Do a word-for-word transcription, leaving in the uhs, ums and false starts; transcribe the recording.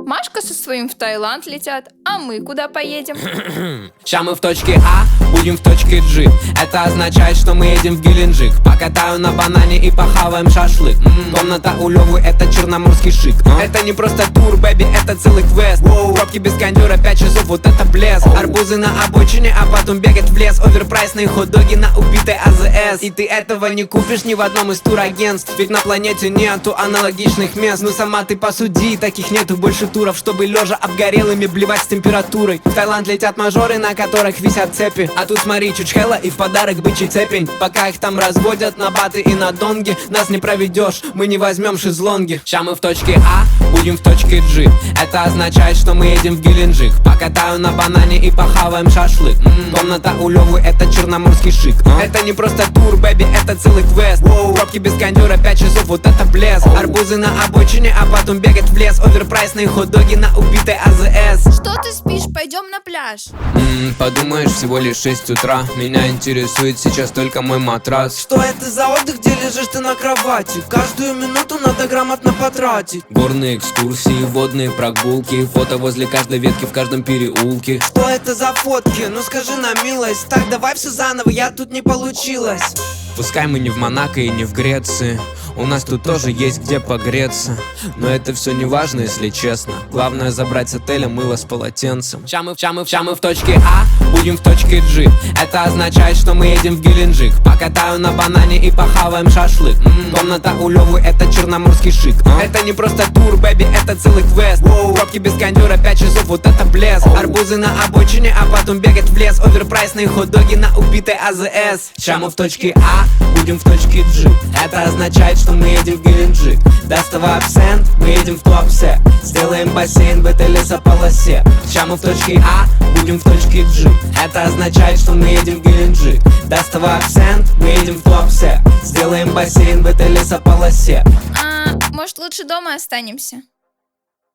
Машка со своим в Таиланд летят, а мы куда поедем? Ща мы в точке А, будем в точке G. Это означает, что мы едем в Геленджик. Покатаю на банане и похаваем шашлык. М-м, комната у Лёвы, это черноморский шик. а? Это не просто тур, бэби, это целый квест. Воу, пробки без кондера, пять часов, вот это блеск. Арбузы на обочине, а потом бегать в лес. Оверпрайсные хот-доги на убитой АЗС. И ты этого не купишь ни в одном из турагентств. Ведь на планете нету аналогичных мест. Ну сама ты посуди, таких нету больше туров, чтобы лежа обгорелыми блевать с температурой. В Таиланд летят мажоры, на которых висят цепи. А тут смотри, чучхела и в подарок бычий цепень. Пока их там разводят на баты и на донги, нас не проведешь, мы не возьмем шезлонги. Ща мы в точке А, будем в точке G. Это означает, что мы едем в Геленджик. Покатаю на банане и похаваем шашлык. М-м, комната у Лёвы, это черноморский шик. а? Это не просто тур, бэби, это целый квест. Воу, пробки без кондера, пять часов, вот это блеск. Арбузы на обочине, а потом бегать в лес. Оверпрайсные хот-доги на убитой АЗС. Что ты спишь? Пойдем на пляж. М-м, подумаешь, всего лишь шесть утра. Меня интересует сейчас только мой матрас. Что это за отдых, где лежишь ты на кровати? Каждую минуту надо грамотно потратить. Горные экскурсии, водные прогулки, фото возле каждой ветки в каждом переулке. Что это за фотки? Ну скажи на милость. Так, давай все заново, я тут не получилось. Пускай мы не в Монако и не в Греции, у нас тут тоже есть где погреться. Но это все не важно, если честно. Главное забрать с отеля мыло с полотенцем. Ща мы, ща мы, ща мы в точке А, будем в точке G. Это означает, что мы едем в Геленджик. Покатаю на банане и похаваем шашлык. М-м, комната у Лёвы, это черноморский шик. а? Это не просто тур, бэби, это целый квест. Воу, пробки без кондера, пять часов, вот это блеск. Арбузы на обочине, а потом бегать в лес. Оверпрайсные хот-доги на убитой АЗС. Ща мы в точке А, будем в точке G. Это означает, что мы едем в Геленджик. Доставай абсент, мы едем в Туапсе. Сделаем бассейн в этой лесополосе. Ща мы в точке А, будем в точке G. Это означает, что мы едем в Геленджик. Доставай абсент, мы едем в Туапсе. Сделаем бассейн в этой лесополосе. А, может, лучше дома останемся?